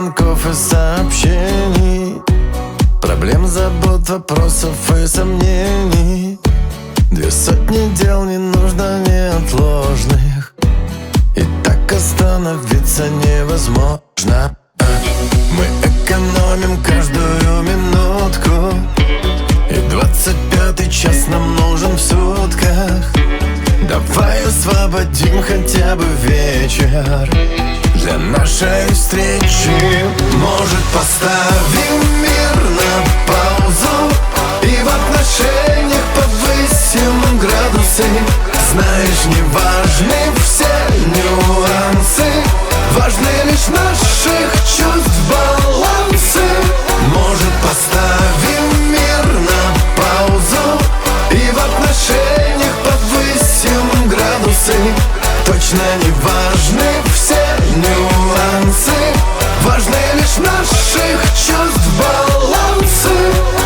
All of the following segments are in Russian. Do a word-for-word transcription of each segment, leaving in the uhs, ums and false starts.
звонков и сообщений, проблем, забот, вопросов и сомнений. Две сотни дел не нужно неотложных, и так остановиться невозможно. Мы экономим каждую минутку, и двадцать пятый час нам нужен в сутках. Давай освободим хотя бы вечер для нашей встречи. Может, поставим мир на паузу и в отношениях повысим градусы. Знаешь, не важны все нюансы, важны лишь наших чувств балансы. Может, поставим мир на паузу и в отношениях повысим градусы. Точно не важны все нюансы, важны лишь наших чувств балансы.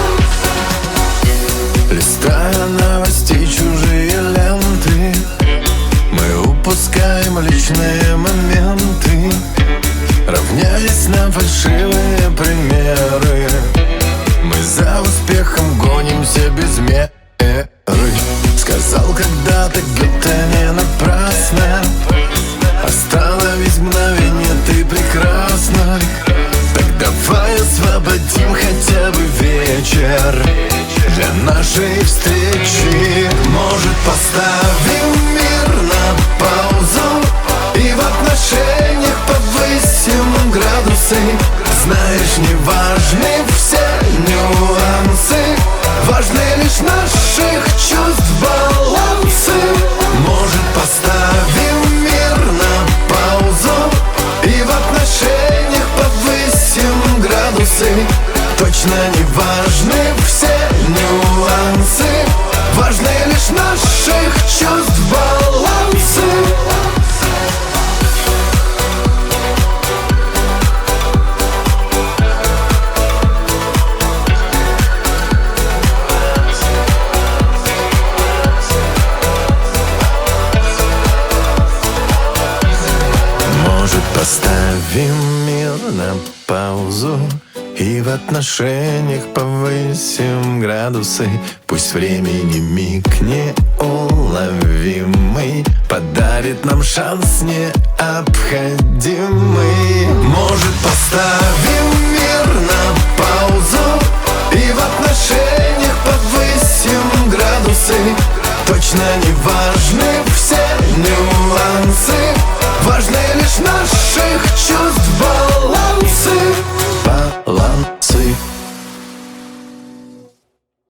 Листая новости, чужие ленты, мы упускаем личные моменты, равняясь на фальшивые примеры. Мы за успехом гонимся без меры. Сказал когда-то Гёте не напрасно: остановись мгновение, ты прекрасна. Так давай освободим хотя бы вечер для нашей встречи. Может, поставим мир на паузу и в отношениях повысим градусы. Знаешь, не важны все нюансы, важны лишь наших чувств балансы. Может, поставим мир на паузу и в отношениях повысим градусы. Точно не важны все нюансы, важны лишь наших чувств балансы. Поставим мир на паузу и в отношениях повысим градусы. Пусть времени миг неуловимый подарит нам шанс необходимый. Может, поставим мир на паузу и в отношениях повысим градусы. Точно не важны